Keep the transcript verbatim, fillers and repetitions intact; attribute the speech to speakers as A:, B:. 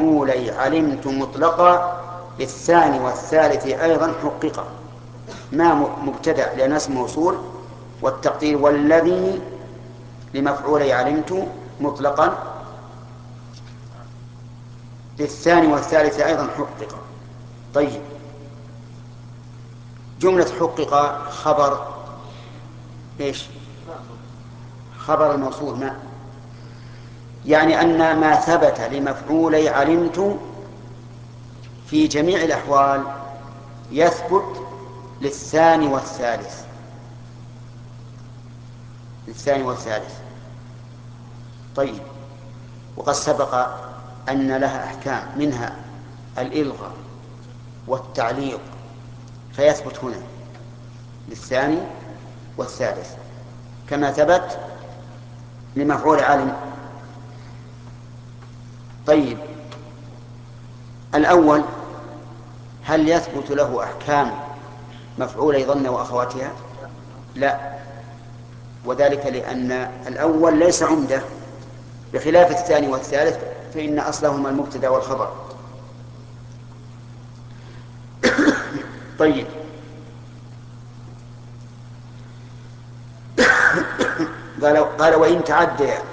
A: لمفعولي علمت مطلقا للثاني والثالث أيضا حققا. ما مبتدأ لأن اسم موصول، والتقدير والذي لمفعولي علمت مطلقا للثاني والثالث أيضا حققا. طيب، جملة حقق خبر إيش؟ خبر الموصول. ما يعني أن ما ثبت لمفعولي علمت في جميع الأحوال يثبت للثاني والثالث للثاني والثالث. طيب، وقد سبق أن لها أحكام، منها الإلغاء والتعليق، فيثبت هنا للثاني والثالث كما ثبت لمفعول علم. طيب، الأول هل يثبت له أحكام مفعولي ظن وأخواتها؟ لا، وذلك لأن الأول ليس عمده، بخلاف الثاني والثالث فإن أصلهما المبتدأ والخبر. طيب، قال قال وإن تعدى